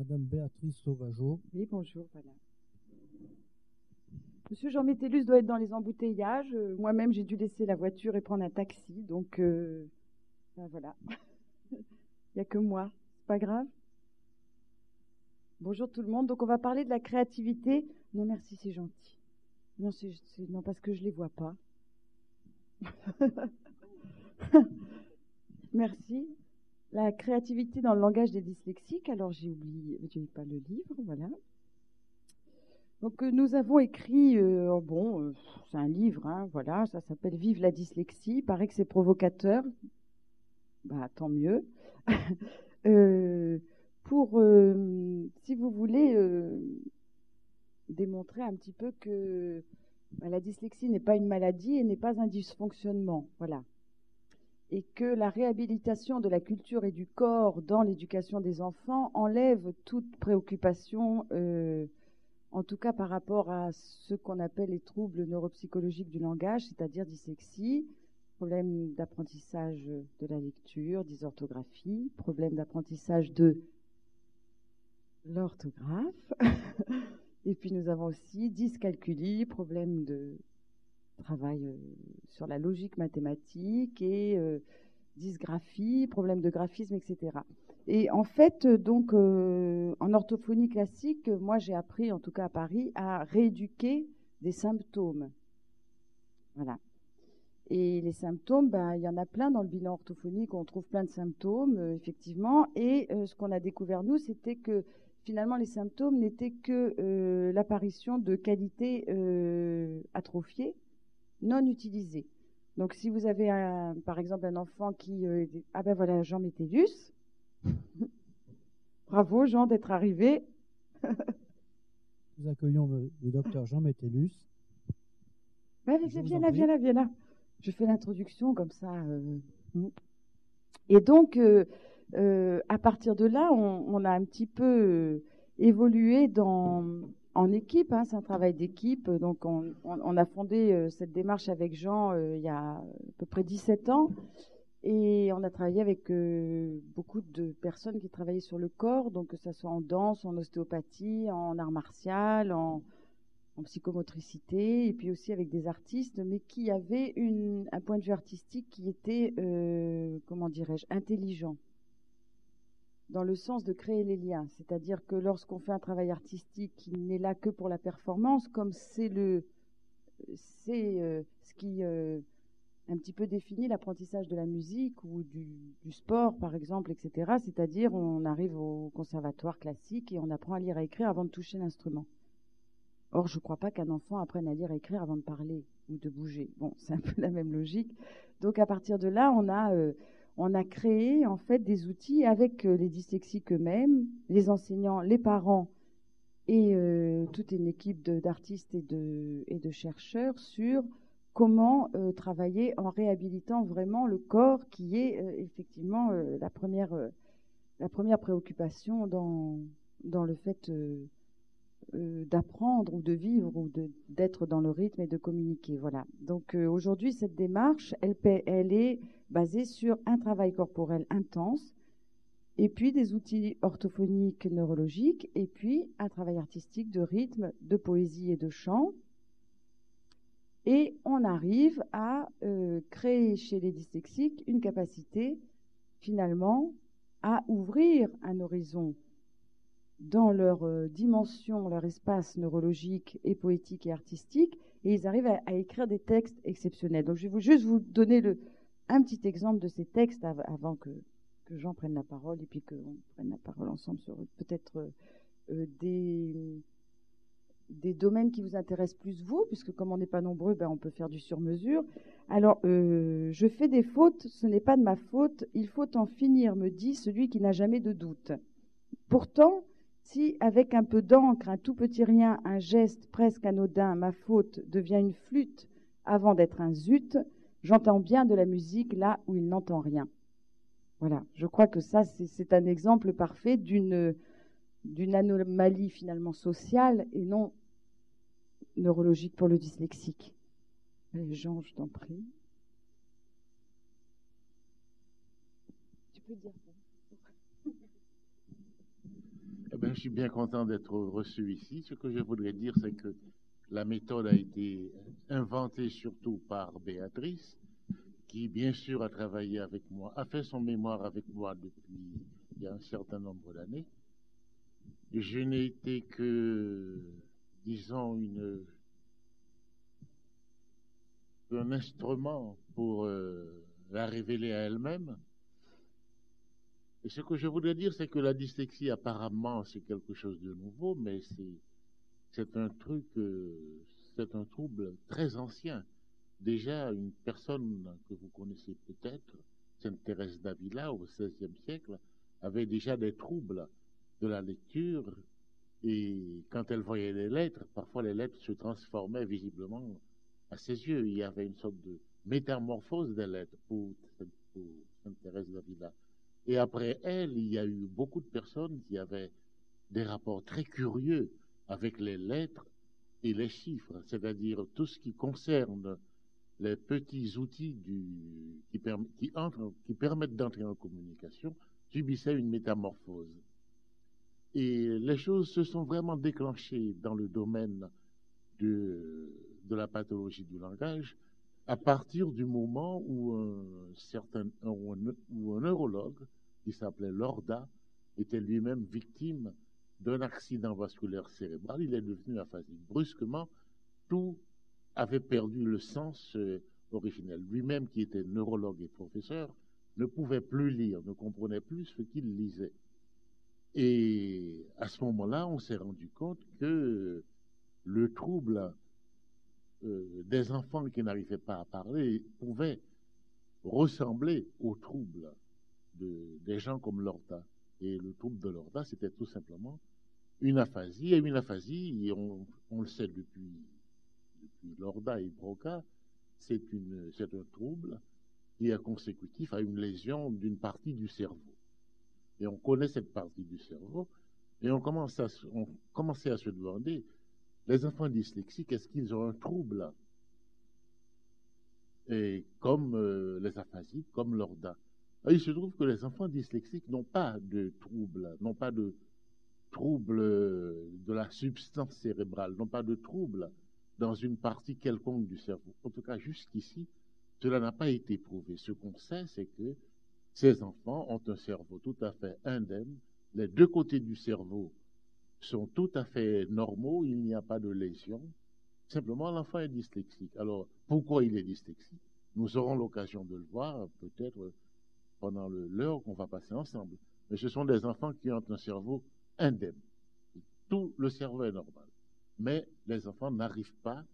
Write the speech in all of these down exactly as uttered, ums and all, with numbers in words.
Madame Béatrice Sauvageau. Oui, bonjour, voilà. Monsieur Jean Métellus doit être dans les embouteillages. Euh, Moi-même, j'ai dû laisser la voiture et prendre un taxi, donc euh, ben voilà. Il n'y a que moi, c'est pas grave. Bonjour tout le monde. Donc on va parler de la créativité. Non, merci, c'est gentil. Non, c'est, c'est- non, parce que je les vois pas. Merci. La créativité dans le langage des dyslexiques. Alors j'ai oublié, j'ai pas le livre, voilà. Donc euh, nous avons écrit, euh, bon, euh, c'est un livre, hein, voilà, ça s'appelle Vive la dyslexie. Il paraît que c'est provocateur, bah tant mieux. Euh, pour, euh, si vous voulez, euh, démontrer un petit peu que bah, la dyslexie n'est pas une maladie et n'est pas un dysfonctionnement, voilà. Et que la réhabilitation de la culture et du corps dans l'éducation des enfants enlève toute préoccupation, euh, en tout cas par rapport à ce qu'on appelle les troubles neuropsychologiques du langage, c'est-à-dire dyslexie, problème d'apprentissage de la lecture, dysorthographie, problème d'apprentissage de l'orthographe. Et puis nous avons aussi dyscalculie, problème de travail euh, sur la logique mathématique et euh, dysgraphie, problème de graphisme, et cetera. Et en fait, donc, euh, en orthophonie classique, moi j'ai appris, en tout cas à Paris, à rééduquer des symptômes. Voilà. Et les symptômes, ben, il y en a plein dans le bilan orthophonique, on trouve plein de symptômes, euh, effectivement. Et euh, ce qu'on a découvert, nous, c'était que finalement, les symptômes n'étaient que euh, l'apparition de qualités euh, atrophiées, non utilisées. Donc, si vous avez, un, par exemple, un enfant qui... Euh, ah ben voilà, Jean Métellus. Bravo, Jean, d'être arrivé. Nous accueillons le, le docteur Jean Métellus. Ben, viens là, viens là, viens là. Je fais l'introduction comme ça. Euh... Et donc, euh, euh, à partir de là, on, on a un petit peu euh, évolué dans, en équipe. Hein, c'est un travail d'équipe. Donc, on, on, on a fondé euh, cette démarche avec Jean euh, il y a à peu près dix-sept ans. Et on a travaillé avec euh, beaucoup de personnes qui travaillaient sur le corps, donc que ce soit en danse, en ostéopathie, en art martial, en, en psychomotricité, et puis aussi avec des artistes, mais qui avaient une, un point de vue artistique qui était, euh, comment dirais-je, intelligent, dans le sens de créer les liens. C'est-à-dire que lorsqu'on fait un travail artistique qui n'est là que pour la performance, comme c'est le, c'est euh, ce qui euh, un petit peu définit l'apprentissage de la musique ou du, du sport, par exemple, et cetera. C'est-à-dire, on arrive au conservatoire classique et on apprend à lire et à écrire avant de toucher l'instrument. Or, je ne crois pas qu'un enfant apprenne à lire et écrire avant de parler ou de bouger. Bon, c'est un peu la même logique. Donc, à partir de là, on a, euh, on a créé en fait des outils avec euh, les dyslexiques eux-mêmes, les enseignants, les parents et euh, toute une équipe de, d'artistes et de, et de chercheurs sur comment euh, travailler en réhabilitant vraiment le corps, qui est euh, effectivement euh, la première, euh, la première préoccupation dans, dans le fait euh, euh, d'apprendre ou de vivre ou de, d'être dans le rythme et de communiquer. Voilà. Donc euh, aujourd'hui, cette démarche, elle, elle est basée sur un travail corporel intense, et puis des outils orthophoniques neurologiques, et puis un travail artistique de rythme, de poésie et de chant. Et on arrive à euh, créer chez les dyslexiques une capacité, finalement, à ouvrir un horizon dans leur euh, dimension, leur espace neurologique et poétique et artistique, et ils arrivent à, à écrire des textes exceptionnels. Donc je vais vous, juste vous donner le, un petit exemple de ces textes av avant que, que Jean prenne la parole, et puis qu'on prenne la parole ensemble sur peut-être euh, des... des domaines qui vous intéressent plus vous, puisque comme on n'est pas nombreux, ben on peut faire du sur-mesure. Alors, euh, je fais des fautes, ce n'est pas de ma faute, il faut en finir, me dit celui qui n'a jamais de doute. Pourtant, si avec un peu d'encre, un tout petit rien, un geste presque anodin, ma faute devient une flûte avant d'être un zut, j'entends bien de la musique là où il n'entend rien. Voilà, je crois que ça, c'est un exemple parfait d'une d'une anomalie finalement sociale et non neurologique pour le dyslexique. Allez, Jean, je t'en prie. Tu peux dire ça. Eh ben, suis bien content d'être reçu ici. Ce que je voudrais dire, c'est que la méthode a été inventée surtout par Béatrice, qui bien sûr a travaillé avec moi, a fait son mémoire avec moi depuis il y a un certain nombre d'années. Je n'ai été que, disons, une, un instrument pour euh, la révéler à elle-même. Et ce que je voudrais dire, c'est que la dyslexie, apparemment, c'est quelque chose de nouveau, mais c'est, c'est un truc, euh, c'est un trouble très ancien. Déjà, une personne que vous connaissez peut-être, Sainte Thérèse d'Avila, au seizième siècle, avait déjà des troubles de la lecture, et quand elle voyait les lettres, parfois les lettres se transformaient visiblement à ses yeux. Il y avait une sorte de métamorphose des lettres pour, pour Sainte Thérèse d'Avila. Et après elle, il y a eu beaucoup de personnes qui avaient des rapports très curieux avec les lettres et les chiffres, c'est-à-dire tout ce qui concerne les petits outils du, qui, perm, qui, entrent, qui permettent d'entrer en communication, subissaient une métamorphose. Et les choses se sont vraiment déclenchées dans le domaine de, de la pathologie du langage à partir du moment où un certain où un, où un neurologue qui s'appelait Lorda était lui-même victime d'un accident vasculaire cérébral. Il est devenu aphasique. Brusquement, tout avait perdu le sens euh, originel. Lui-même, qui était neurologue et professeur, ne pouvait plus lire, ne comprenait plus ce qu'il lisait. Et à ce moment-là, on s'est rendu compte que le trouble euh, des enfants qui n'arrivaient pas à parler pouvait ressembler au trouble de, des gens comme Lorda. Et le trouble de Lorda, c'était tout simplement une aphasie. Et une aphasie, et on, on le sait depuis, depuis Lorda et Broca, c'est un trouble qui est consécutif à une lésion d'une partie du cerveau. Et on connaît cette partie du cerveau, et on commence à, on commençait à se demander, les enfants dyslexiques, est-ce qu'ils ont un trouble? Et comme euh, les aphasiques, comme Lorda. Il se trouve que les enfants dyslexiques n'ont pas de trouble, n'ont pas de trouble de la substance cérébrale, n'ont pas de trouble dans une partie quelconque du cerveau. En tout cas, jusqu'ici, cela n'a pas été prouvé. Ce qu'on sait, c'est que ces enfants ont un cerveau tout à fait indemne. Les deux côtés du cerveau sont tout à fait normaux, il n'y a pas de lésion. Simplement, l'enfant est dyslexique. Alors, pourquoi il est dyslexique? Nous aurons l'occasion de le voir, peut-être pendant l'heure qu'on va passer ensemble. Mais ce sont des enfants qui ont un cerveau indemne. Tout le cerveau est normal. Mais les enfants n'arrivent pas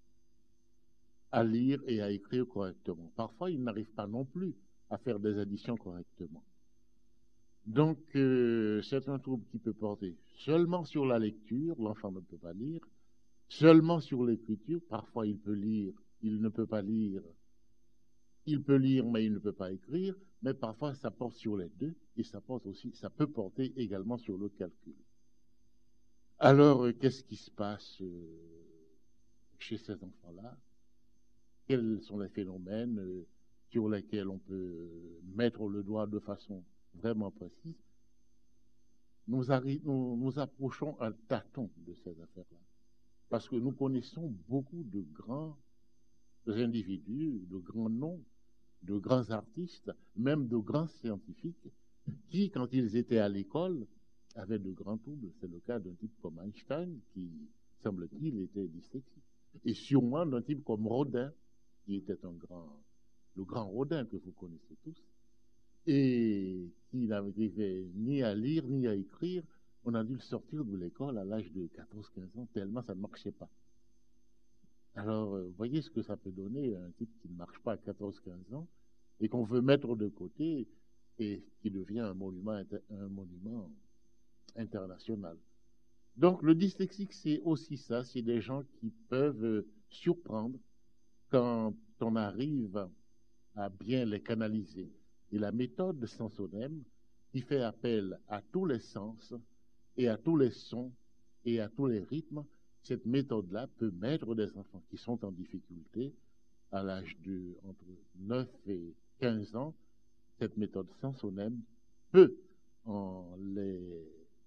à lire et à écrire correctement. Parfois, ils n'arrivent pas non plus à faire des additions correctement. Donc, euh, c'est un trouble qui peut porter seulement sur la lecture, l'enfant ne peut pas lire, seulement sur l'écriture, parfois il peut lire, il ne peut pas lire, il peut lire mais il ne peut pas écrire, mais parfois ça porte sur les deux, et ça porte aussi, ça peut porter également sur le calcul. Alors, euh, qu'est-ce qui se passe euh, chez ces enfants-là? Quels sont les phénomènes euh, sur lesquels on peut euh, mettre le doigt de façon vraiment précise? Nous, nous, nous approchons un tâton de ces affaires-là. Parce que nous connaissons beaucoup de grands individus, de grands noms, de grands artistes, même de grands scientifiques, qui, quand ils étaient à l'école, avaient de grands troubles. C'est le cas d'un type comme Einstein, qui, semble-t-il, était dyslexique. Et sûrement d'un type comme Rodin, qui était un grand, le grand Rodin que vous connaissez tous, et qui n'arrivait ni à lire ni à écrire. On a dû le sortir de l'école à l'âge de quatorze quinze ans, tellement ça ne marchait pas. Alors, euh, voyez ce que ça peut donner à un type qui ne marche pas à quatorze quinze ans et qu'on veut mettre de côté et qui devient un monument, un monument international. Donc, le dyslexique, c'est aussi ça, c'est des gens qui peuvent euh, surprendre quand on arrive à bien les canaliser. Et la méthode de Sansonème, qui fait appel à tous les sens et à tous les sons et à tous les rythmes, cette méthode-là peut mettre des enfants qui sont en difficulté à l'âge de entre neuf et quinze ans. Cette méthode Sansonème peut en les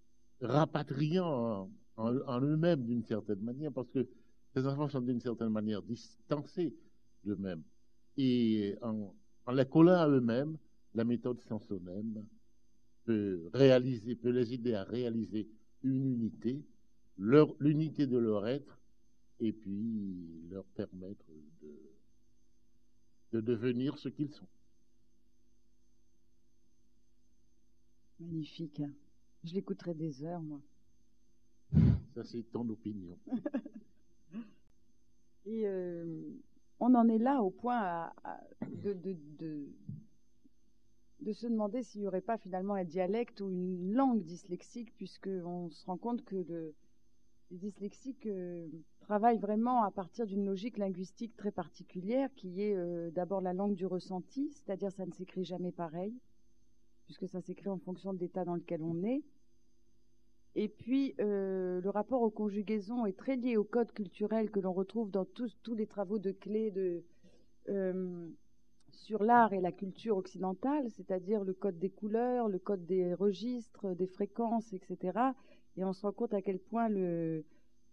rapatriant en, en, en eux-mêmes d'une certaine manière, parce que ces enfants sont d'une certaine manière distancés d'eux-mêmes. Et en, en les collant à eux-mêmes, la méthode Sansonème peut réaliser, peut les aider à réaliser une unité, leur, l'unité de leur être, et puis leur permettre de, de devenir ce qu'ils sont. Magnifique. Je l'écouterai des heures, moi. Ça, c'est ton opinion. Et euh, on en est là au point à, à, de, de, de, de se demander s'il n'y aurait pas finalement un dialecte ou une langue dyslexique, puisqu'on se rend compte que le, les dyslexiques euh, travaillent vraiment à partir d'une logique linguistique très particulière, qui est euh, d'abord la langue du ressenti, c'est-à-dire ça ne s'écrit jamais pareil, puisque ça s'écrit en fonction de l'état dans lequel on est. Et puis, euh, le rapport aux conjugaisons est très lié au code culturel que l'on retrouve dans tous, tous les travaux de clés de, euh, sur l'art et la culture occidentale, c'est-à-dire le code des couleurs, le code des registres, des fréquences, et cetera. Et on se rend compte à quel point le,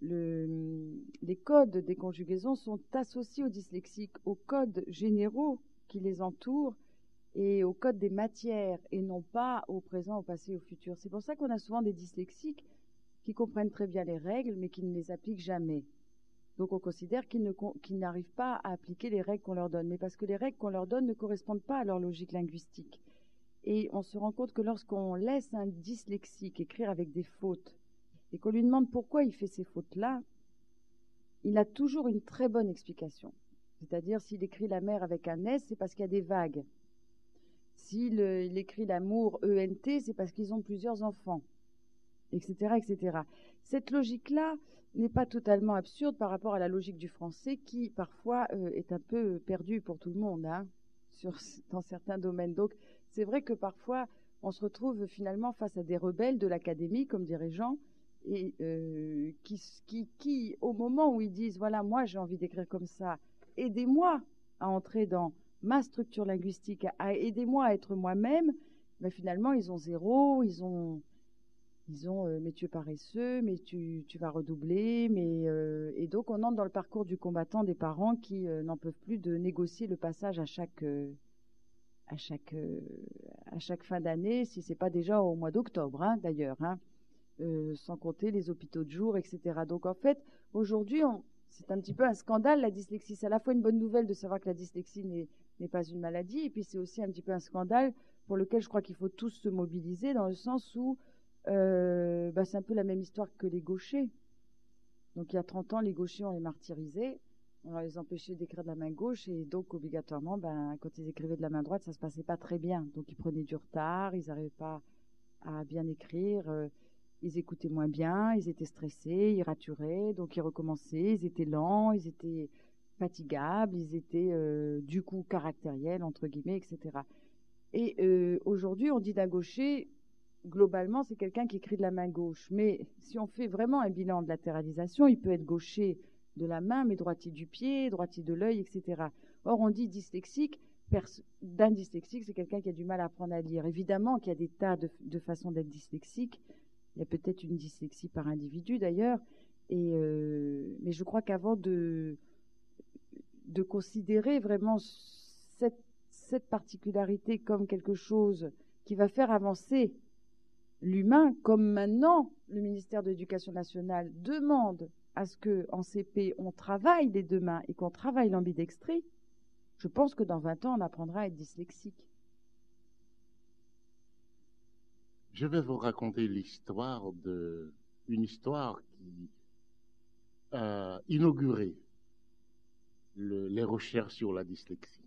le, les codes des conjugaisons sont associés aux dyslexiques, aux codes généraux qui les entourent, et au code des matières, et non pas au présent, au passé, au futur. C'est pour ça qu'on a souvent des dyslexiques qui comprennent très bien les règles, mais qui ne les appliquent jamais. Donc on considère qu'ils, ne, qu'ils n'arrivent pas à appliquer les règles qu'on leur donne, mais parce que les règles qu'on leur donne ne correspondent pas à leur logique linguistique. Et on se rend compte que lorsqu'on laisse un dyslexique écrire avec des fautes, et qu'on lui demande pourquoi il fait ces fautes-là, il a toujours une très bonne explication. C'est-à-dire, s'il écrit la mer avec un S, c'est parce qu'il y a des vagues. S'il il écrit l'amour E N T, c'est parce qu'ils ont plusieurs enfants, et cetera, et cetera. Cette logique-là n'est pas totalement absurde par rapport à la logique du français qui, parfois, euh, est un peu perdue pour tout le monde, hein, sur, dans certains domaines. Donc, c'est vrai que parfois, on se retrouve finalement face à des rebelles de l'académie, comme dirait Jean, et euh, qui, qui, qui, au moment où ils disent, voilà, moi, j'ai envie d'écrire comme ça, aidez-moi à entrer dans ma structure linguistique, à aidez-moi à être moi-même, mais finalement, ils ont zéro, ils ont, ils ont, euh, mais tu es paresseux, mais tu, tu vas redoubler, mais, euh, et donc on entre dans le parcours du combattant des parents qui euh, n'en peuvent plus de négocier le passage à chaque, euh, à chaque, euh, à chaque fin d'année, si c'est pas déjà au mois d'octobre, hein, d'ailleurs, hein, euh, sans compter les hôpitaux de jour, et cetera. Donc en fait, aujourd'hui, on, c'est un petit peu un scandale, la dyslexie. C'est à la fois une bonne nouvelle de savoir que la dyslexie n'est, n'est pas une maladie, et puis c'est aussi un petit peu un scandale pour lequel je crois qu'il faut tous se mobiliser, dans le sens où euh, bah, c'est un peu la même histoire que les gauchers. Donc il y a trente ans, les gauchers, on les martyrisait, on les empêchait d'écrire de la main gauche, et donc obligatoirement, ben, quand ils écrivaient de la main droite, ça se passait pas très bien. Donc ils prenaient du retard, ils n'arrivaient pas à bien écrire, euh, ils écoutaient moins bien, ils étaient stressés, ils raturaient, donc ils recommençaient, ils étaient lents, ils étaient fatigables, ils étaient euh, du coup caractériels, entre guillemets, et cetera. Et euh, aujourd'hui, on dit d'un gaucher, globalement, c'est quelqu'un qui écrit de la main gauche. Mais si on fait vraiment un bilan de latéralisation, il peut être gaucher de la main, mais droitier du pied, droitier de l'œil, et cetera. Or, on dit dyslexique, d'un dyslexique, c'est quelqu'un qui a du mal à apprendre à lire. Évidemment qu'il y a des tas de, de façons d'être dyslexique. Il y a peut-être une dyslexie par individu d'ailleurs, et euh, mais je crois qu'avant de, de considérer vraiment cette, cette particularité comme quelque chose qui va faire avancer l'humain, comme maintenant le ministère de l'Éducation nationale demande à ce qu'en C P on travaille les deux mains et qu'on travaille l'ambidextrie, je pense que dans vingt ans on apprendra à être dyslexique. Je vais vous raconter l'histoire de, une histoire qui a inauguré le, les recherches sur la dyslexie.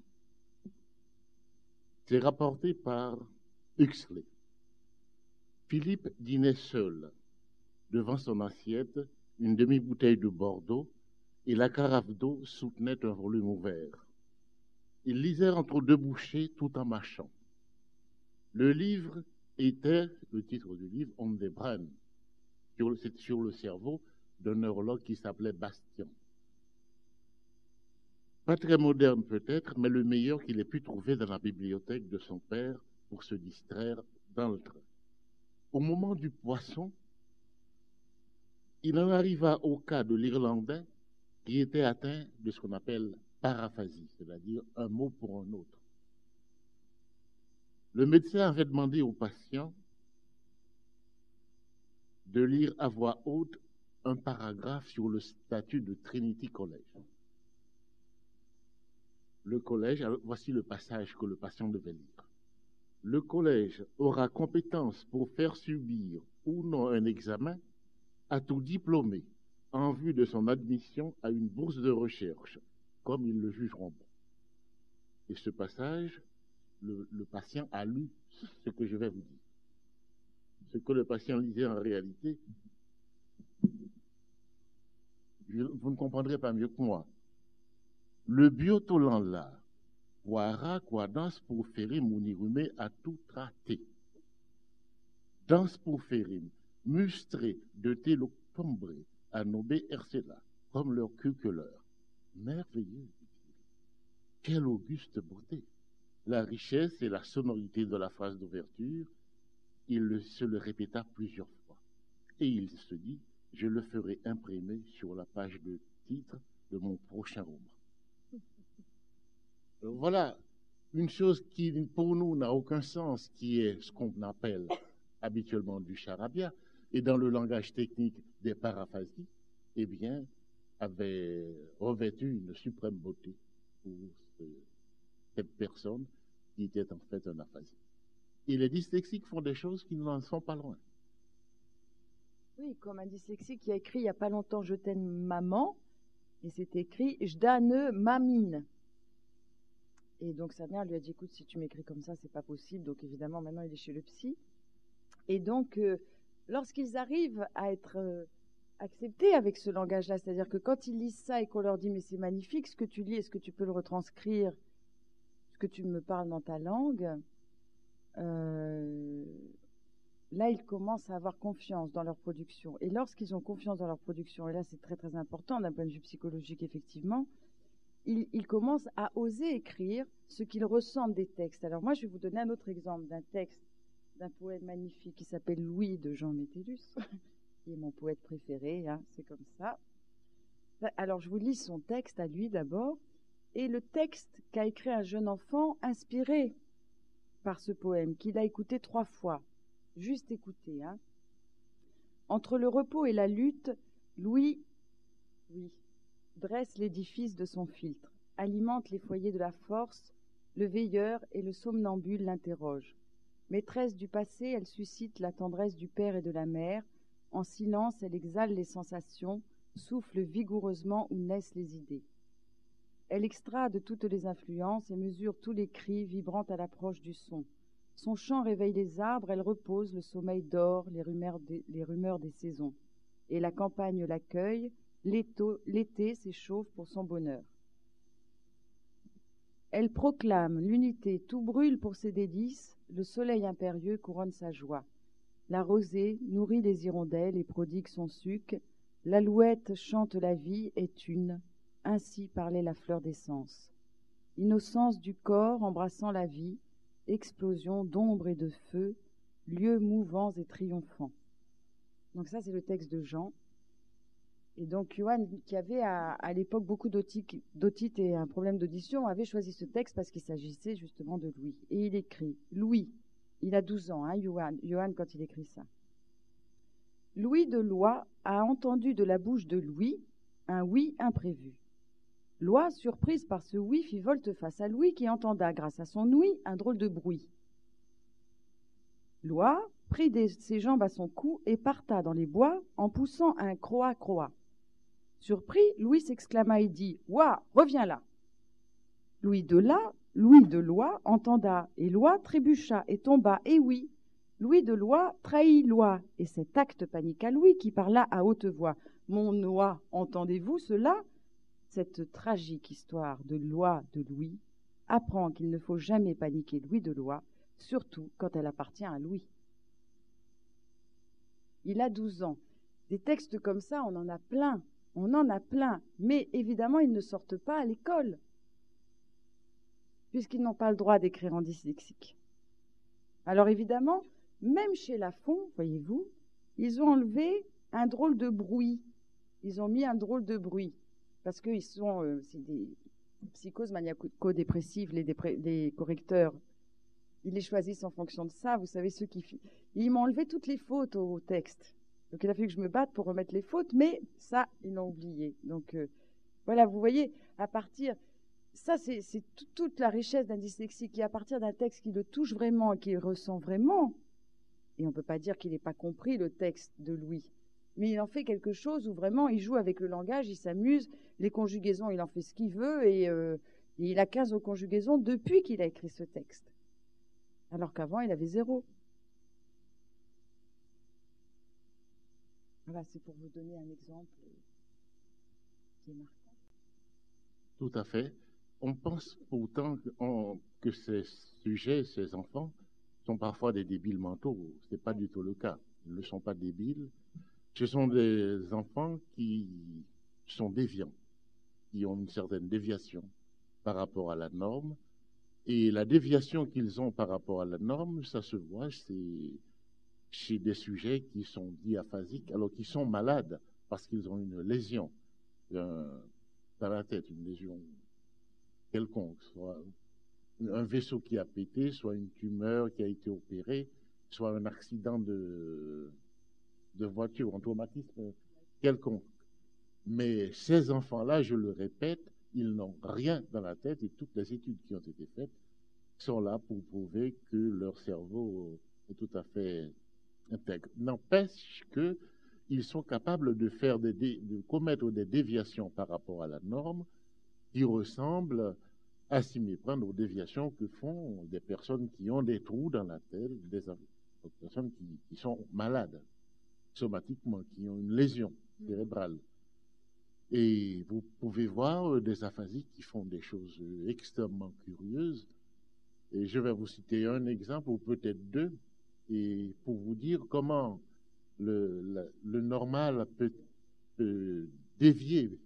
C'est rapporté par Huxley. Philippe dînait seul, devant son assiette, une demi-bouteille de Bordeaux, et la carafe d'eau soutenait un volume ouvert. Il lisait entre deux bouchées tout en mâchant. Le livre était, le titre du livre, On the Brain, sur, sur le cerveau d'un neurologue qui s'appelait Bastien. Pas très moderne peut-être, mais le meilleur qu'il ait pu trouver dans la bibliothèque de son père pour se distraire dans le train. Au moment du poisson, Il en arriva au cas de l'Irlandais qui était atteint de ce qu'on appelle paraphasie, c'est-à-dire un mot pour un autre. Le médecin avait demandé au patient de lire à voix haute un paragraphe sur le statut de Trinity College. Le collège, alors voici le passage que le patient devait lire. Le collège aura compétence pour faire subir ou non un examen à tout diplômé en vue de son admission à une bourse de recherche, comme ils le jugeront bon. Et ce passage, le, le patient a lu ce que je vais vous dire. Ce que le patient lisait en réalité, je, vous ne comprendrez pas mieux que moi. Le biotolan là, Wara quoi danse pour férim mounirume à tout traté. Danse pour férim, mustré de télo tombré à nobé ercela, comme leur queue que leur. Merveilleux, dit-il. Quelle auguste beauté! La richesse et la sonorité de la phrase d'ouverture, il le, se le répéta plusieurs fois. Et il se dit, je le ferai imprimer sur la page de titre de mon prochain roman. Alors voilà une chose qui, pour nous, n'a aucun sens, qui est ce qu'on appelle habituellement du charabia, et dans le langage technique des paraphasies, eh bien, avait revêtu une suprême beauté pour ce, cette personne qui était en fait un aphasie. Et les dyslexiques font des choses qui n'en sont pas loin. Oui, comme un dyslexique qui a écrit il n'y a pas longtemps « Je t'aime maman », et c'est écrit « Je donne mamine ». Et donc sa mère lui a dit, écoute, si tu m'écris comme ça, c'est pas possible. Donc évidemment, maintenant, il est chez le psy. Et donc, euh, lorsqu'ils arrivent à être euh, acceptés avec ce langage-là, c'est-à-dire que quand ils lisent ça et qu'on leur dit, mais c'est magnifique, ce que tu lis, est-ce que tu peux le retranscrire, ce que tu me parles dans ta langue, euh, là, ils commencent à avoir confiance dans leur production. Et lorsqu'ils ont confiance dans leur production, et là, c'est très, très important d'un point de vue psychologique, effectivement, Ils, ils commencent à oser écrire ce qu'ils ressentent des textes. Alors moi, je vais vous donner un autre exemple d'un texte, d'un poète magnifique qui s'appelle Louis de Jean Métellus, qui est mon poète préféré, hein, c'est comme ça. Alors je vous lis son texte à lui d'abord, et le texte qu'a écrit un jeune enfant inspiré par ce poème, qu'il a écouté trois fois, juste écouté. Hein. Entre le repos et la lutte, Louis, oui, dresse l'édifice de son philtre, alimente les foyers de la force, le veilleur et le somnambule l'interrogent. Maîtresse du passé, elle suscite la tendresse du père et de la mère. En silence, elle exhale les sensations, souffle vigoureusement où naissent les idées. Elle extrait de toutes les influences et mesure tous les cris vibrant à l'approche du son. Son chant réveille les arbres, elle repose, le sommeil dort, les rumeurs des, les rumeurs des saisons. Et la campagne l'accueille, l'été s'échauffe pour son bonheur. Elle proclame l'unité, tout brûle pour ses délices, le soleil impérieux couronne sa joie. La rosée nourrit les hirondelles et prodigue son suc, l'alouette chante la vie est une, ainsi parlait la fleur d'essence. Innocence du corps embrassant la vie, explosion d'ombre et de feu, lieux mouvants et triomphants. Donc ça, c'est le texte de Jean. Et donc, Johan, qui avait à, à l'époque beaucoup d'otite et un problème d'audition, avait choisi ce texte parce qu'il s'agissait justement de Louis. Et il écrit, Louis, il a douze ans, hein, Johan, Johan, quand il écrit ça. Louis de Loi a entendu de la bouche de Louis un oui imprévu. Loi, surprise par ce oui, fit volte-face à Louis qui entenda, grâce à son ouïe, un drôle de bruit. Loi prit des, ses jambes à son cou et parta dans les bois en poussant un croa-croa. Surpris, Louis s'exclama et dit « Ouah, reviens là !» Louis de là, Louis de Loi entenda, et Loi trébucha et tomba, et oui, Louis de Loi trahit Loi, et cet acte paniqua Louis qui parla à haute voix. « Mon Loi, entendez-vous cela ?» Cette tragique histoire de Loi de Louis apprend qu'il ne faut jamais paniquer Louis de Loi, surtout quand elle appartient à Louis. Il a douze ans. Des textes comme ça, on en a plein. On en a plein, mais évidemment, ils ne sortent pas à l'école, puisqu'ils n'ont pas le droit d'écrire en dyslexique. Alors évidemment, même chez Lafon, voyez-vous, ils ont enlevé un drôle de bruit. Ils ont mis un drôle de bruit. Parce qu'ils sont, euh, c'est des psychoses maniaco-dépressives, les, dépré les correcteurs. Ils les choisissent en fonction de ça. Vous savez, ceux qui... Ils m'ont enlevé toutes les fautes au texte. Donc, il a fallu que je me batte pour remettre les fautes, mais ça, ils l'ont oublié. Donc, euh, voilà, vous voyez, à partir... Ça, c'est toute la richesse d'un dyslexique, qui, à partir d'un texte qui le touche vraiment et qui le ressent vraiment, et on ne peut pas dire qu'il n'ait pas compris le texte de Louis, mais il en fait quelque chose où vraiment il joue avec le langage, il s'amuse, les conjugaisons, il en fait ce qu'il veut, et, euh, et il a quinze conjugaisons depuis qu'il a écrit ce texte. Alors qu'avant, il avait zéro. Voilà, c'est pour vous donner un exemple qui est marquant. Tout à fait. On pense pourtant que, on, que ces sujets, ces enfants, sont parfois des débiles mentaux. Ce n'est pas du tout le cas. Ils ne sont pas débiles. Ce sont des enfants qui sont déviants, qui ont une certaine déviation par rapport à la norme. Et la déviation qu'ils ont par rapport à la norme, ça se voit, c'est chez des sujets qui sont dits aphasiques, alors qu'ils sont malades parce qu'ils ont une lésion euh, dans la tête, une lésion quelconque, soit un vaisseau qui a pété, soit une tumeur qui a été opérée, soit un accident de, de voiture, un traumatisme quelconque. Mais ces enfants-là, je le répète, ils n'ont rien dans la tête et toutes les études qui ont été faites sont là pour prouver que leur cerveau est tout à fait intègre. N'empêche qu'ils sont capables de faire des dé, de commettre des déviations par rapport à la norme qui ressemblent à s'y méprendre aux déviations que font des personnes qui ont des trous dans la tête, des, des personnes qui, qui sont malades somatiquement, qui ont une lésion cérébrale. Et vous pouvez voir des aphasiques qui font des choses extrêmement curieuses. Et je vais vous citer un exemple, ou peut-être deux, et pour vous dire comment le, le, le normal peut, peut dévier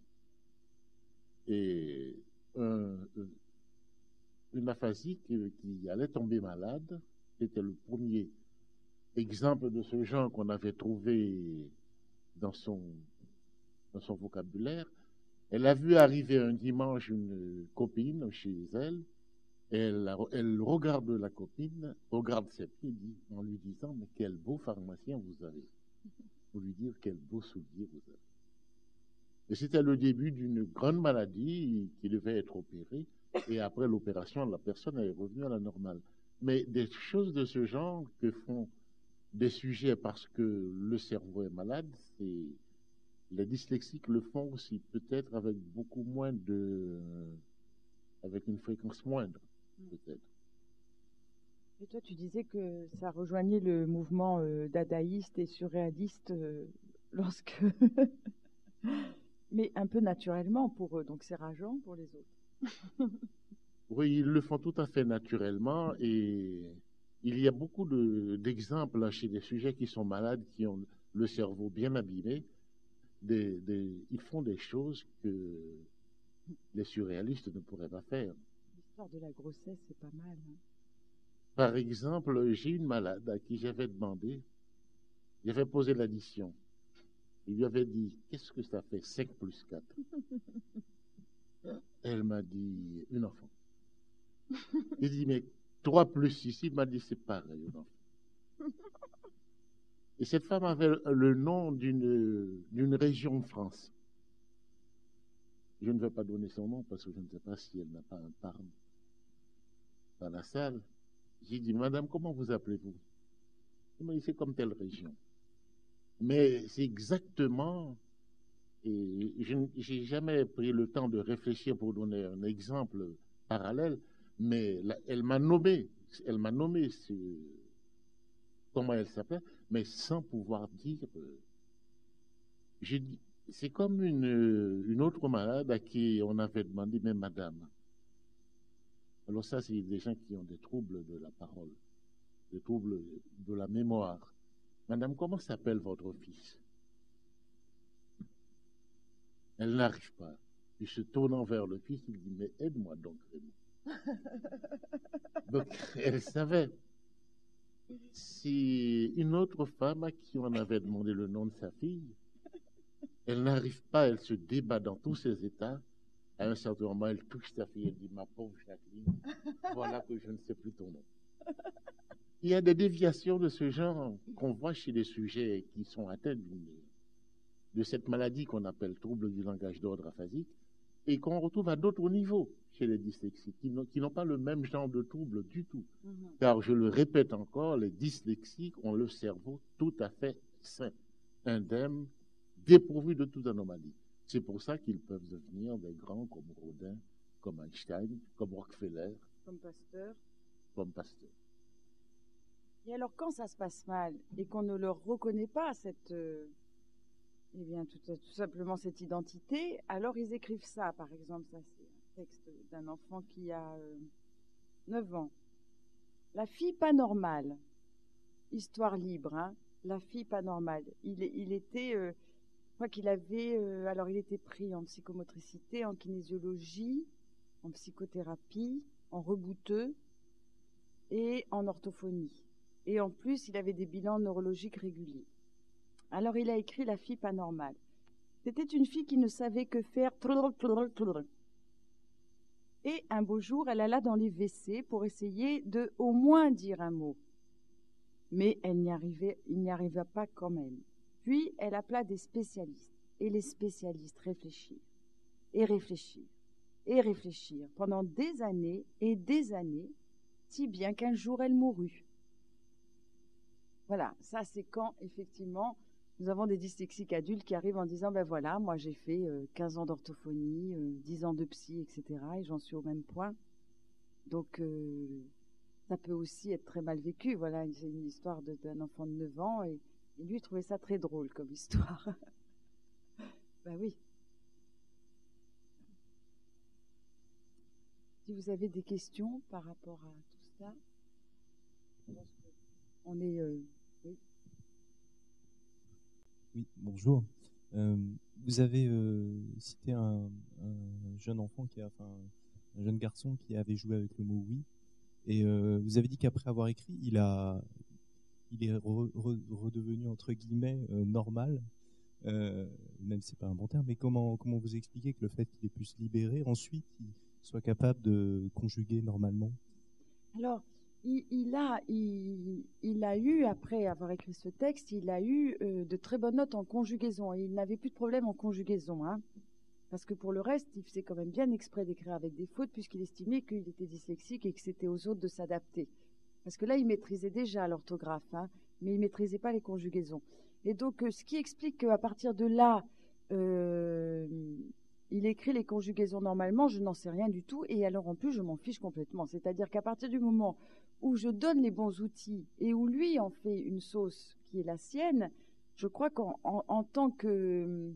et un, une aphasie qui, qui allait tomber malade. C'était le premier exemple de ce genre qu'on avait trouvé dans son, dans son vocabulaire. Elle a vu arriver un dimanche une copine chez elle. Elle, elle regarde la copine, regarde ses pieds dit, en lui disant « Mais quel beau pharmacien vous avez !» Pour lui dire « Quel beau soulier vous avez !» Et c'était le début d'une grande maladie qui devait être opérée. Et après l'opération, la personne est revenue à la normale. Mais des choses de ce genre que font des sujets parce que le cerveau est malade, c'est... Les dyslexiques le font aussi, peut-être avec beaucoup moins de... avec une fréquence moindre, peut-être. Et toi, tu disais que ça rejoignait le mouvement euh, dadaïste et surréaliste euh, lorsque... Mais un peu naturellement pour eux, donc c'est rageant pour les autres. Oui, ils le font tout à fait naturellement et il y a beaucoup d'exemples de, chez des sujets qui sont malades, qui ont le cerveau bien abîmé. Des, des, ils font des choses que les surréalistes ne pourraient pas faire. L'histoire de la grossesse, c'est pas mal. Hein. Par exemple, j'ai une malade à qui j'avais demandé, j'avais posé l'addition. Il lui avait dit, qu'est-ce que ça fait cinq plus quatre? Elle m'a dit, une enfant. Il dit, mais trois plus six, il m'a dit, c'est pareil, une enfant. Et cette femme avait le nom d'une région de France. Je ne vais pas donner son nom parce que je ne sais pas si elle n'a pas un parent dans la salle. J'ai dit, madame, comment vous appelez-vous? Elle m'a dit, c'est comme telle région. Mais c'est exactement, et je n'ai jamais pris le temps de réfléchir pour donner un exemple parallèle, mais la, elle m'a nommé, elle m'a nommé ce, comment elle s'appelle, mais sans pouvoir dire. Euh, c'est comme une, une autre malade à qui on avait demandé, mais madame. Alors ça, c'est des gens qui ont des troubles de la parole, des troubles de la mémoire. Madame, comment s'appelle votre fils? Elle n'arrive pas. Puis se tournant vers le fils, il dit, mais aide-moi donc, Raymond. Donc, elle savait. si une autre femme à qui on avait demandé le nom de sa fille, elle n'arrive pas, elle se débat dans tous ses états, à un certain moment, elle touche sa fille et dit, ma pauvre Jacqueline, voilà que je ne sais plus ton nom. Il y a des déviations de ce genre qu'on voit chez les sujets qui sont atteints de cette maladie qu'on appelle trouble du langage d'ordre aphasique et qu'on retrouve à d'autres niveaux chez les dyslexiques, qui n'ont pas le même genre de trouble du tout. Mm-hmm. Car, je le répète encore, les dyslexiques ont le cerveau tout à fait sain, indemne, dépourvu de toute anomalie. C'est pour ça qu'ils peuvent devenir des grands comme Rodin, comme Einstein, comme Rockefeller, comme Pasteur. Comme Pasteur. Et alors, quand ça se passe mal et qu'on ne leur reconnaît pas cette, euh, eh bien, tout, tout simplement cette identité, alors ils écrivent ça, par exemple, ça c'est un texte d'un enfant qui a euh, neuf ans. La fille pas normale, histoire libre, hein, la fille pas normale. Il, il était, euh, je crois qu'il avait, euh, alors il était pris en psychomotricité, en kinésiologie, en psychothérapie, en rebouteux et en orthophonie. Et en plus, il avait des bilans neurologiques réguliers. Alors, il a écrit La fille pas normale. C'était une fille qui ne savait que faire. Et un beau jour, elle alla dans les W C pour essayer de au moins dire un mot. Mais elle n'y arrivait, il n'y arriva pas quand même. Puis, elle appela des spécialistes. Et les spécialistes réfléchirent, et réfléchirent, et réfléchirent pendant des années et des années, si bien qu'un jour, elle mourut. Voilà, ça c'est quand, effectivement, nous avons des dyslexiques adultes qui arrivent en disant, ben voilà, moi j'ai fait euh, quinze ans d'orthophonie, euh, dix ans de psy, et cetera, et j'en suis au même point. Donc, euh, ça peut aussi être très mal vécu. Voilà, c'est une histoire d'un enfant de neuf ans, et, et lui, il trouvait ça très drôle comme histoire. Ben oui. Si vous avez des questions par rapport à tout ça, on est... Euh, oui. Oui, bonjour. Euh, vous avez euh, cité un, un jeune enfant, qui a, enfin, un jeune garçon qui avait joué avec le mot oui, et euh, vous avez dit qu'après avoir écrit, il a, il est re, re, redevenu entre guillemets euh, normal, euh, même si c'est pas un bon terme. Mais comment, comment vous expliquez que le fait qu'il ait pu se libérer, ensuite, il soit capable de conjuguer normalement? Alors. Il, il, a, il, il a eu, après avoir écrit ce texte, il a eu euh, de très bonnes notes en conjugaison. Et il n'avait plus de problème en conjugaison. Hein, parce que pour le reste, il faisait quand même bien exprès d'écrire avec des fautes, puisqu'il estimait qu'il était dyslexique et que c'était aux autres de s'adapter. Parce que là, il maîtrisait déjà l'orthographe, hein, mais il ne maîtrisait pas les conjugaisons. Et donc, euh, ce qui explique qu'à partir de là, euh, il écrit les conjugaisons normalement, je n'en sais rien du tout. Et alors, en plus, je m'en fiche complètement. C'est-à-dire qu'à partir du moment où je donne les bons outils et où lui en fait une sauce qui est la sienne, je crois qu'en en, en tant que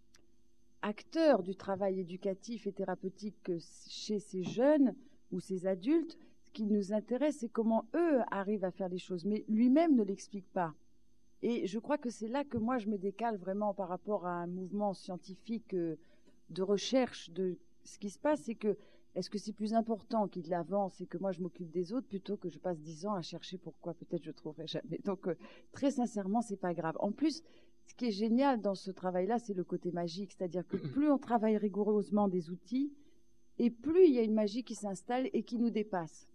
acteur du travail éducatif et thérapeutique chez ces jeunes ou ces adultes, ce qui nous intéresse, c'est comment eux arrivent à faire les choses, mais lui-même ne l'explique pas. Et je crois que c'est là que moi je me décale vraiment par rapport à un mouvement scientifique de recherche de ce qui se passe, c'est que est-ce que c'est plus important qu'il avance et que moi je m'occupe des autres plutôt que je passe dix ans à chercher pourquoi peut-être je trouverai jamais. Donc euh, très sincèrement, c'est pas grave. En plus, ce qui est génial dans ce travail-là, c'est le côté magique, c'est-à-dire que plus on travaille rigoureusement des outils, et plus il y a une magie qui s'installe et qui nous dépasse.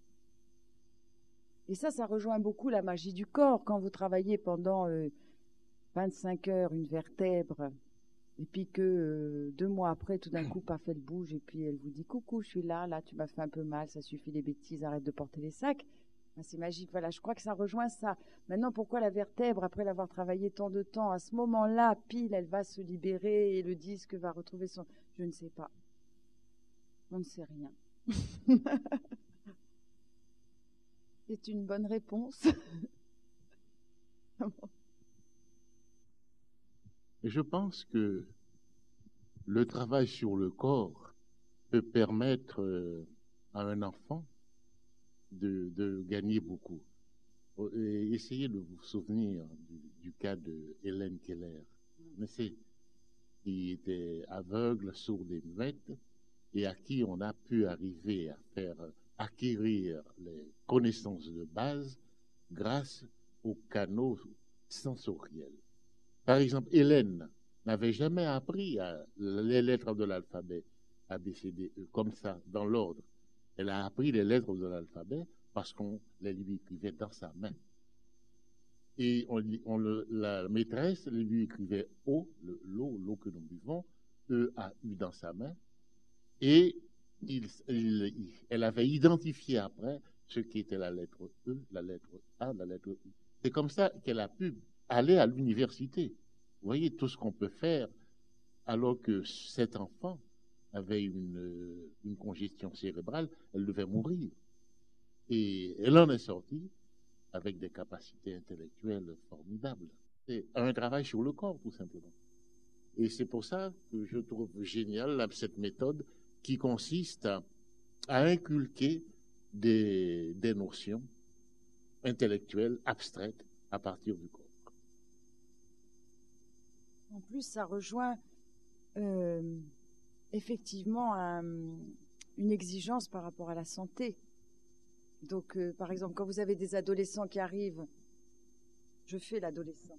Et ça, ça rejoint beaucoup la magie du corps. Quand vous travaillez pendant euh, vingt-cinq heures une vertèbre, et puis que euh, deux mois après, tout d'un coup, paf, elle bouge, et puis elle vous dit « Coucou, je suis là, là, tu m'as fait un peu mal, ça suffit les bêtises, arrête de porter les sacs. » Ben, c'est magique, voilà, je crois que ça rejoint ça. Maintenant, pourquoi la vertèbre, après l'avoir travaillé tant de temps, à ce moment-là, pile, elle va se libérer et le disque va retrouver son... Je ne sais pas. On ne sait rien. C'est une bonne réponse. Je pense que le travail sur le corps peut permettre euh, à un enfant de, de gagner beaucoup. Et essayez de vous souvenir du, du cas de Hélène Keller, mm. qui était aveugle, sourde et muette, et à qui on a pu arriver à faire acquérir les connaissances de base grâce aux canaux sensoriels. Par exemple, Hélène n'avait jamais appris à, les lettres de l'alphabet, A, B, C, D, E, comme ça, dans l'ordre. Elle a appris les lettres de l'alphabet parce qu'on les lui écrivait dans sa main. Et on, on le, la maîtresse lui écrivait O, l'eau, l'eau que nous buvons, E, A, U dans sa main. Et il, il, il, elle avait identifié après ce qui était la lettre E, la lettre A, la lettre U. C'est comme ça qu'elle a pu aller à l'université. Vous voyez tout ce qu'on peut faire alors que cet enfant avait une, une congestion cérébrale, elle devait mourir. Et elle en est sortie avec des capacités intellectuelles formidables. C'est un travail sur le corps, tout simplement. Et c'est pour ça que je trouve génial cette méthode qui consiste à, à inculquer des, des notions intellectuelles abstraites à partir du corps. En plus, ça rejoint euh, effectivement un, une exigence par rapport à la santé. Donc, euh, par exemple, quand vous avez des adolescents qui arrivent, je fais l'adolescent.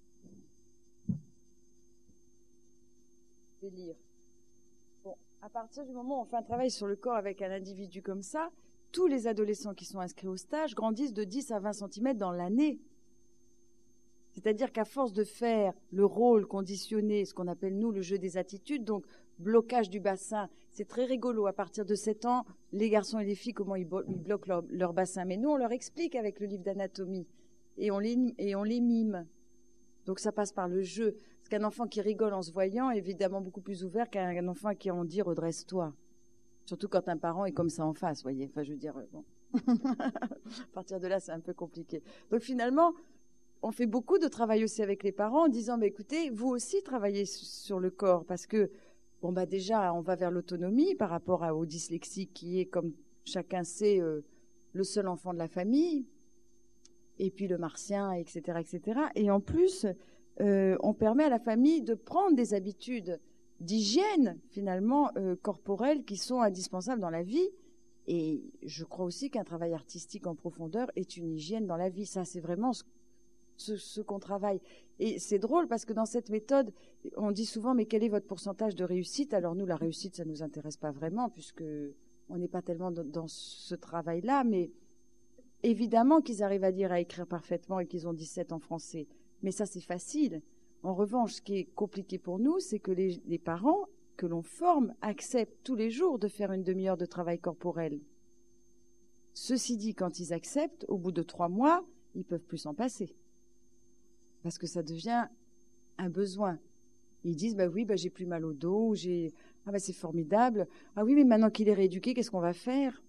Je vais lire. Bon, à partir du moment où on fait un travail sur le corps avec un individu comme ça, tous les adolescents qui sont inscrits au stage grandissent de dix à vingt centimètres dans l'année. C'est-à-dire qu'à force de faire le rôle conditionné, ce qu'on appelle nous le jeu des attitudes, donc blocage du bassin, c'est très rigolo. À partir de sept ans, les garçons et les filles, comment ils, ils bloquent leur, leur bassin. Mais nous, on leur explique avec le livre d'anatomie et on les, et on les mime. Donc ça passe par le jeu. Parce qu'un enfant qui rigole en se voyant est évidemment beaucoup plus ouvert qu'un enfant qui en dit redresse-toi. Surtout quand un parent est comme ça en face, voyez. Enfin, je veux dire, bon. À partir de là, c'est un peu compliqué. Donc finalement, on fait beaucoup de travail aussi avec les parents en disant, bah, écoutez, vous aussi travaillez sur le corps parce que, bon, bah, déjà, on va vers l'autonomie par rapport à, au dyslexique qui est, comme chacun sait, euh, le seul enfant de la famille, et puis le martien, et cetera, et cetera. Et en plus, euh, on permet à la famille de prendre des habitudes d'hygiène, finalement, euh, corporelles qui sont indispensables dans la vie. Et je crois aussi qu'un travail artistique en profondeur est une hygiène dans la vie. Ça, c'est vraiment ce ce, ce qu'on travaille. Et c'est drôle parce que dans cette méthode, on dit souvent, mais quel est votre pourcentage de réussite? Alors nous, la réussite, ça ne nous intéresse pas vraiment puisque on n'est pas tellement dans, dans ce travail-là, mais évidemment qu'ils arrivent à lire, à écrire parfaitement et qu'ils ont dix-sept en français. Mais ça, c'est facile. En revanche, ce qui est compliqué pour nous, c'est que les, les parents que l'on forme acceptent tous les jours de faire une demi-heure de travail corporel. Ceci dit, quand ils acceptent, au bout de trois mois, ils peuvent plus s'en passer. Parce que ça devient un besoin. Ils disent, bah oui, bah j'ai plus mal au dos, j'ai, ah bah c'est formidable. Ah oui, mais maintenant qu'il est rééduqué, qu'est-ce qu'on va faire?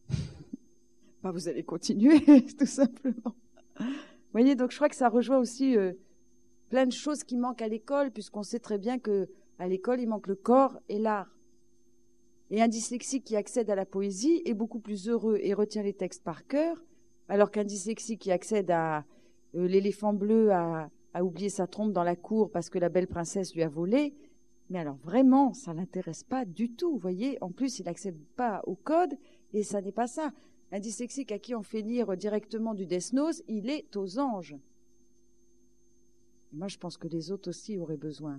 Bah vous allez continuer, tout simplement. Vous voyez, donc je crois que ça rejoint aussi euh, plein de choses qui manquent à l'école, puisqu'on sait très bien que à l'école, il manque le corps et l'art. Et un dyslexique qui accède à la poésie est beaucoup plus heureux et retient les textes par cœur, alors qu'un dyslexique qui accède à Euh, l'éléphant bleu a, a oublié sa trompe dans la cour parce que la belle princesse lui a volé. Mais alors vraiment, ça l'intéresse pas du tout, vous voyez. En plus, il n'accède pas au code et ça n'est pas ça. Un dyslexique à qui on fait lire directement du Death Note, il est aux anges. Et moi, je pense que les autres aussi auraient besoin.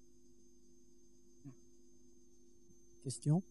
Question?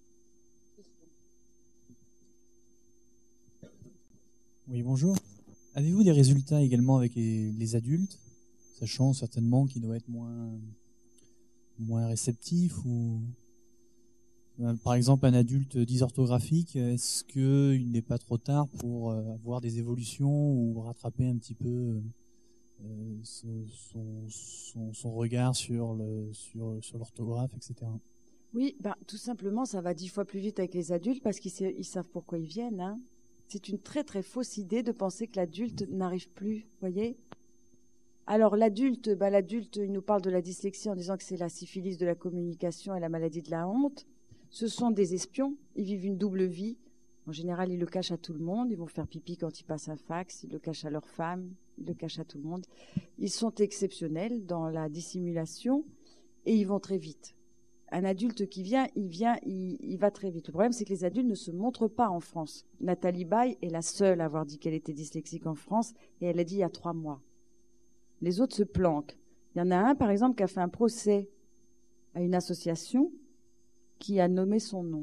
Oui, bonjour. Avez-vous des résultats également avec les, les adultes, sachant certainement qu'ils doivent être moins, moins réceptifs ou, euh, par exemple, un adulte dysorthographique, est-ce qu'il n'est pas trop tard pour euh, avoir des évolutions ou rattraper un petit peu euh, son, son, son regard sur le, sur, sur l'orthographe, et cetera. Oui, bah, tout simplement, ça va dix fois plus vite avec les adultes parce qu'ils ils savent pourquoi ils viennent, hein. C'est une très très fausse idée de penser que l'adulte n'arrive plus, voyez. Alors l'adulte, bah, l'adulte, il nous parle de la dyslexie en disant que c'est la syphilis de la communication et la maladie de la honte. Ce sont des espions, ils vivent une double vie. En général, ils le cachent à tout le monde, ils vont faire pipi quand ils passent un fax, ils le cachent à leur femme, ils le cachent à tout le monde. Ils sont exceptionnels dans la dissimulation et ils vont très vite. un adulte qui vient, il vient, il, il va très vite. Le problème, c'est que les adultes ne se montrent pas en France. Nathalie Baye est la seule à avoir dit qu'elle était dyslexique en France, et elle l'a dit il y a trois mois. Les autres se planquent. Il y en a un, par exemple, qui a fait un procès à une association qui a nommé son nom.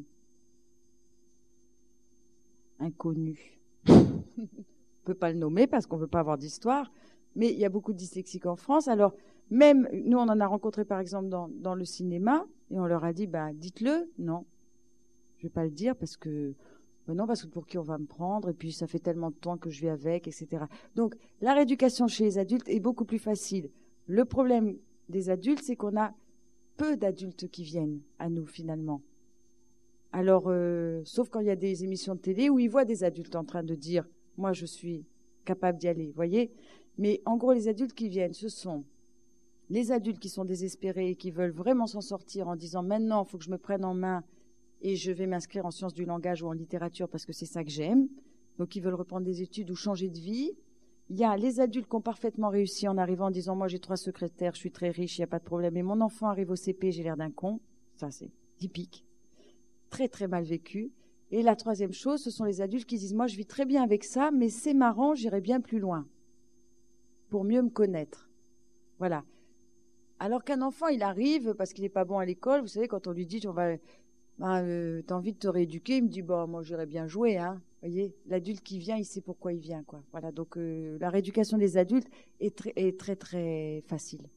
Inconnu. On ne peut pas le nommer parce qu'on ne veut pas avoir d'histoire, mais il y a beaucoup de dyslexiques en France. Alors, même, nous, on en a rencontré, par exemple, dans, dans le cinéma, et on leur a dit, bah, dites-le. Non, je ne vais pas le dire parce que, ben non, parce que pour qui on va me prendre, et puis ça fait tellement de temps que je vis avec, et cetera. Donc, la rééducation chez les adultes est beaucoup plus facile. Le problème des adultes, c'est qu'on a peu d'adultes qui viennent à nous, finalement. Alors, euh, sauf quand il y a des émissions de télé où ils voient des adultes en train de dire « moi, je suis capable d'y aller », vous voyez. Mais en gros, les adultes qui viennent, ce sont les adultes qui sont désespérés et qui veulent vraiment s'en sortir en disant « maintenant, il faut que je me prenne en main et je vais m'inscrire en sciences du langage ou en littérature parce que c'est ça que j'aime ». Donc, ils veulent reprendre des études ou changer de vie. Il y a les adultes qui ont parfaitement réussi en arrivant en disant « moi, j'ai trois secrétaires, je suis très riche, il n'y a pas de problème, et mon enfant arrive au C P, j'ai l'air d'un con ». Ça, c'est typique. Très, très mal vécu. Et la troisième chose, ce sont les adultes qui disent « moi, je vis très bien avec ça, mais c'est marrant, j'irai bien plus loin pour mieux me connaître ». Voilà. Alors qu'un enfant, il arrive parce qu'il n'est pas bon à l'école. Vous savez, quand on lui dit « on va, ben, euh, t'as envie de te rééduquer », il me dit bon, « moi, j'irai bien jouer, hein ». Vous voyez, l'adulte qui vient, il sait pourquoi il vient, quoi. Voilà. Donc, euh, la rééducation des adultes est très, est très, très facile.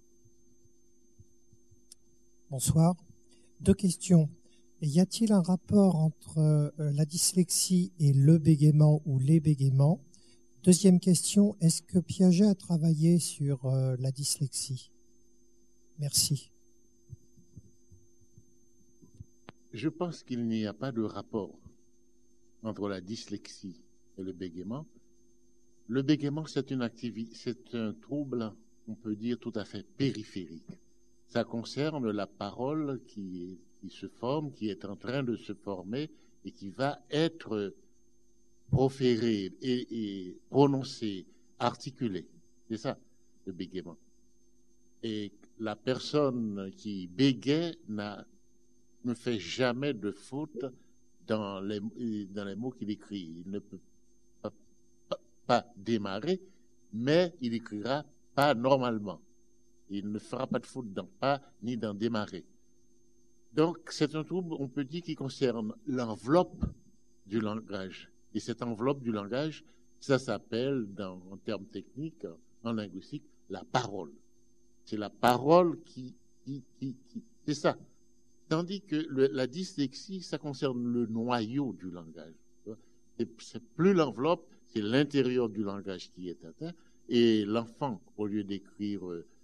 Bonsoir. Deux questions. Y a-t-il un rapport entre euh, la dyslexie et le bégaiement ou les bégaiements? Deuxième question, est-ce que Piaget a travaillé sur euh, la dyslexie? Merci. Je pense qu'il n'y a pas de rapport entre la dyslexie et le bégaiement. Le bégaiement, c'est une activité, c'est un trouble, on peut dire, tout à fait périphérique. Ça concerne la parole qui est qui se forme, qui est en train de se former et qui va être proférée et, et prononcée, articulée. C'est ça, le bégaiement. Et la personne qui bégaie n'a, ne fait jamais de faute dans les, dans les mots qu'il écrit. Il ne peut pas, pas, pas démarrer, mais il écrira pas normalement. Il ne fera pas de faute dans pas ni dans démarrer. Donc, c'est un trouble, on peut dire, qui concerne l'enveloppe du langage. Et cette enveloppe du langage, ça s'appelle, dans, en termes techniques, en linguistique, la parole. C'est la parole qui, qui, qui, qui c'est ça. Tandis que le, la dyslexie, ça concerne le noyau du langage. C'est plus l'enveloppe, c'est l'intérieur du langage qui est atteint. Et l'enfant, au lieu d'écrire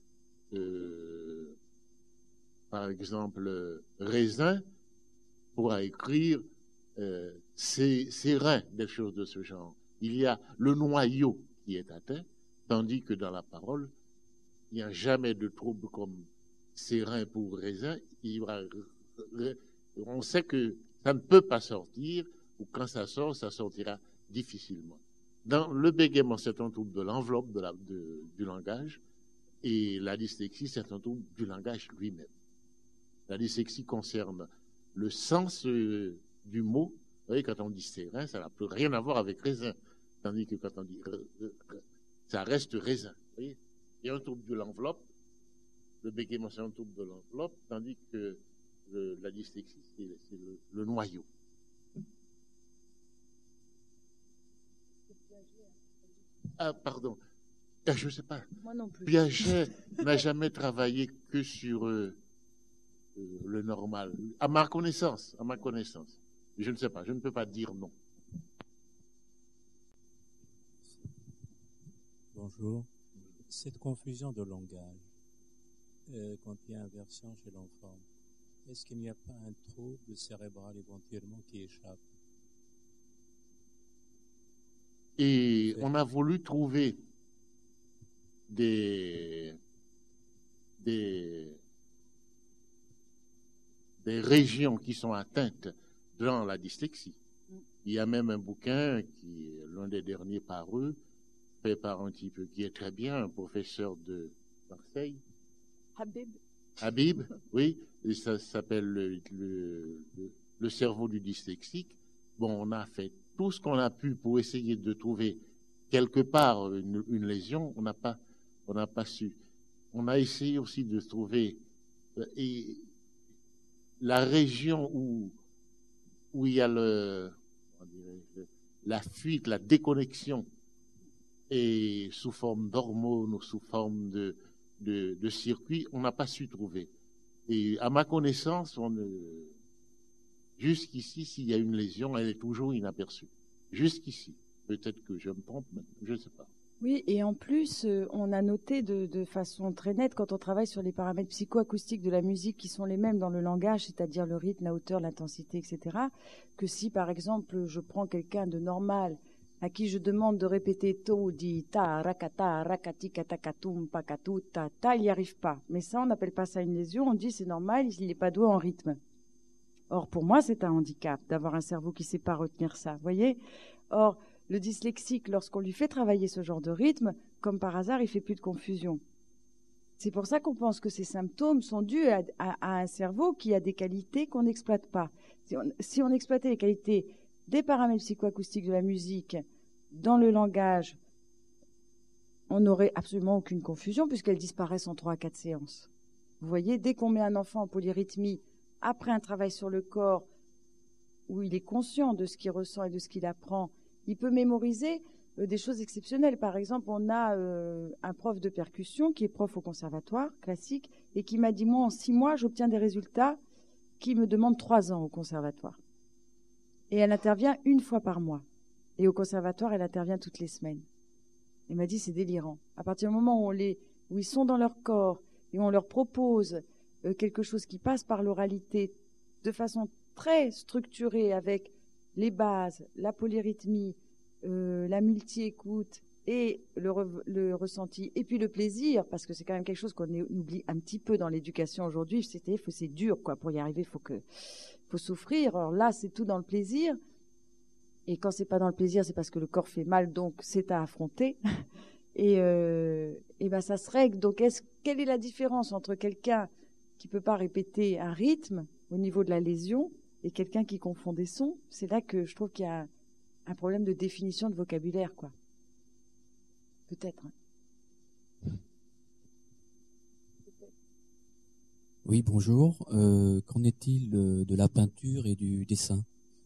euh, par exemple, raisin, pourra écrire euh, sérin, des choses de ce genre. Il y a le noyau qui est atteint, tandis que dans la parole, il n'y a jamais de trouble comme sérin pour raisin. Il y aura, on sait que ça ne peut pas sortir, ou quand ça sort, ça sortira difficilement. Dans le bégaiement, c'est un trouble de l'enveloppe de la, de, du langage, et la dyslexie, c'est un trouble du langage lui-même. La dyslexie concerne le sens euh, du mot. Vous voyez, quand on dit sérin, ça n'a plus rien à voir avec raisin. Tandis que quand on dit ça reste raisin. Vous voyez, il y a un trouble de l'enveloppe. Le bégaiement, c'est un trouble de l'enveloppe, tandis que le, la dyslexie, c'est, c'est le, le noyau. Ah, pardon. Je ne sais pas. Moi non plus. Piaget n'a jamais travaillé que sur euh, euh, le normal. À ma connaissance, à ma connaissance. Je ne sais pas, je ne peux pas dire non. Bonjour. Cette confusion de langage, euh, quand il y a inversion chez l'enfant, est-ce qu'il n'y a pas un trouble cérébral éventuellement qui échappe? Et on a voulu trouver des, des, des régions qui sont atteintes dans la dyslexie. Il y a même un bouquin qui est l'un des derniers parus, fait par un type qui est très bien, un professeur de Marseille. Habib. Habib, oui, et ça s'appelle le, le, le, le cerveau du dyslexique. Bon, on a fait tout ce qu'on a pu pour essayer de trouver quelque part une, une lésion, on n'a pas, on n'a pas su. On a essayé aussi de trouver et la région où, où il y a le, la fuite, la déconnexion, et sous forme d'hormones ou sous forme de, de, de circuits, on n'a pas su trouver. Et à ma connaissance, on, euh, jusqu'ici, s'il y a une lésion, elle est toujours inaperçue. Jusqu'ici. Peut-être que je me trompe, mais je ne sais pas. Oui, et en plus, euh, on a noté de, de façon très nette, quand on travaille sur les paramètres psychoacoustiques de la musique qui sont les mêmes dans le langage, c'est-à-dire le rythme, la hauteur, l'intensité, et cetera, que si, par exemple, je prends quelqu'un de normal à qui je demande de répéter to, di, ta, rakata, rakati, katakatum, pakatu, ta, ta, il n'y arrive pas. Mais ça, on n'appelle pas ça une lésion, on dit c'est normal, il n'est pas doué en rythme. Or, pour moi, c'est un handicap d'avoir un cerveau qui ne sait pas retenir ça, vous voyez ? Or, le dyslexique, lorsqu'on lui fait travailler ce genre de rythme, comme par hasard, il fait plus de confusion. C'est pour ça qu'on pense que ces symptômes sont dus à, à, à un cerveau qui a des qualités qu'on n'exploite pas. Si on, si on exploitait les qualités des paramètres psychoacoustiques de la musique dans le langage, on n'aurait absolument aucune confusion puisqu'elles disparaissent en trois à quatre séances. Vous voyez, dès qu'on met un enfant en polyrythmie, après un travail sur le corps, où il est conscient de ce qu'il ressent et de ce qu'il apprend, il peut mémoriser euh, des choses exceptionnelles. Par exemple, on a euh, un prof de percussion qui est prof au conservatoire classique et qui m'a dit, moi, en six mois, j'obtiens des résultats qui me demandent trois ans au conservatoire. Et elle intervient une fois par mois. Et au conservatoire, elle intervient toutes les semaines. Elle m'a dit, c'est délirant. À partir du moment où, on les, où ils sont dans leur corps et on leur propose euh, quelque chose qui passe par l'oralité de façon très structurée avec les bases, la polyrythmie, euh, la multi-écoute et le, re, le ressenti, et puis le plaisir, parce que c'est quand même quelque chose qu'on oublie un petit peu dans l'éducation aujourd'hui. C'est, c'est dur, quoi. Pour y arriver, il faut que, faut souffrir. Alors là, c'est tout dans le plaisir. Et quand c'est pas dans le plaisir, c'est parce que le corps fait mal, donc c'est à affronter. Et, euh, et ben ça se règle. Donc, est-ce, quelle est la différence entre quelqu'un qui peut pas répéter un rythme au niveau de la lésion et quelqu'un qui confond des sons? C'est là que je trouve qu'il y a un problème de définition de vocabulaire, quoi. Peut-être. Hein. Oui, bonjour. Euh, qu'en est-il de, de la peinture et du dessin?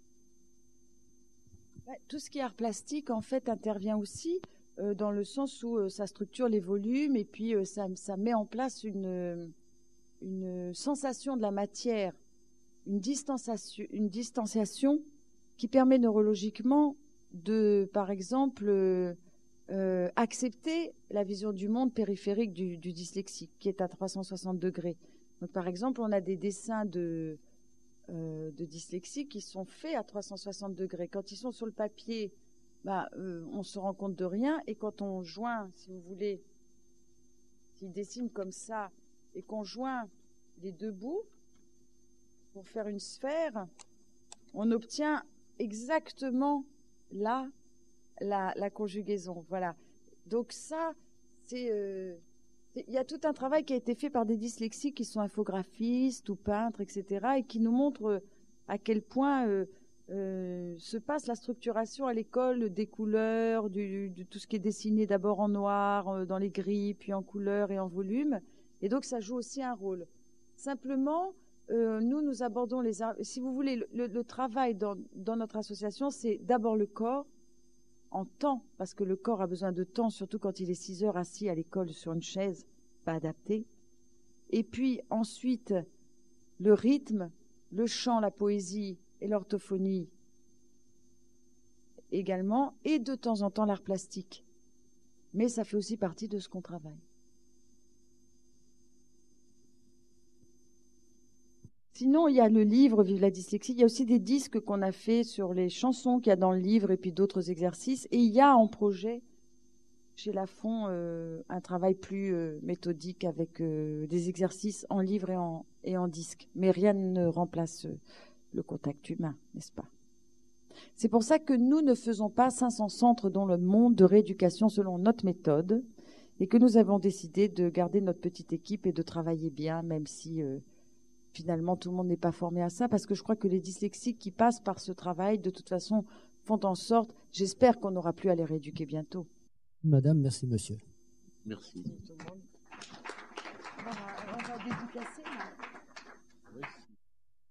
Tout ce qui est art plastique, en fait, intervient aussi euh, dans le sens où euh, ça structure les volumes et puis euh, ça, ça met en place une, une sensation de la matière, une distanciation, une distanciation qui permet neurologiquement de, par exemple, euh, euh, accepter la vision du monde périphérique du, du dyslexique, qui est à trois cent soixante degrés. Donc, par exemple, on a des dessins de, euh, de dyslexiques qui sont faits à trois cent soixante degrés. Quand ils sont sur le papier, bah, euh, on se rend compte de rien. Et quand on joint, si vous voulez, s'ils dessinent comme ça et qu'on joint les deux bouts pour faire une sphère, on obtient exactement là la, la conjugaison. Voilà. Donc ça, c'est... Euh, il y a tout un travail qui a été fait par des dyslexiques qui sont infographistes ou peintres, et cetera, et qui nous montrent à quel point euh, euh, se passe la structuration à l'école des couleurs, du, de tout ce qui est dessiné d'abord en noir, euh, dans les gris, puis en couleur et en volume. Et donc, ça joue aussi un rôle. Simplement, euh, nous, nous abordons les arts. Si vous voulez, le, le, le travail dans, dans notre association, c'est d'abord le corps, en temps, parce que le corps a besoin de temps, surtout quand il est six heures assis à l'école sur une chaise, pas adaptée. Et puis ensuite, le rythme, le chant, la poésie et l'orthophonie également, et de temps en temps l'art plastique. Mais ça fait aussi partie de ce qu'on travaille. Sinon, il y a le livre Vive la dyslexie. Il y a aussi des disques qu'on a fait sur les chansons qu'il y a dans le livre et puis d'autres exercices. Et il y a en projet, chez Lafon, euh, un travail plus euh, méthodique avec euh, des exercices en livre et en, et en disque. Mais rien ne remplace euh, le contact humain, n'est-ce pas? C'est pour ça que nous ne faisons pas cinq cents centres dans le monde de rééducation selon notre méthode. et que nous avons décidé de garder notre petite équipe et de travailler bien, même si euh, finalement tout le monde n'est pas formé à ça, parce que je crois que les dyslexiques qui passent par ce travail, de toute façon, font en sorte, j'espère qu'on n'aura plus à les rééduquer bientôt. Madame, merci monsieur. Merci. On va, on va dédicacer, là.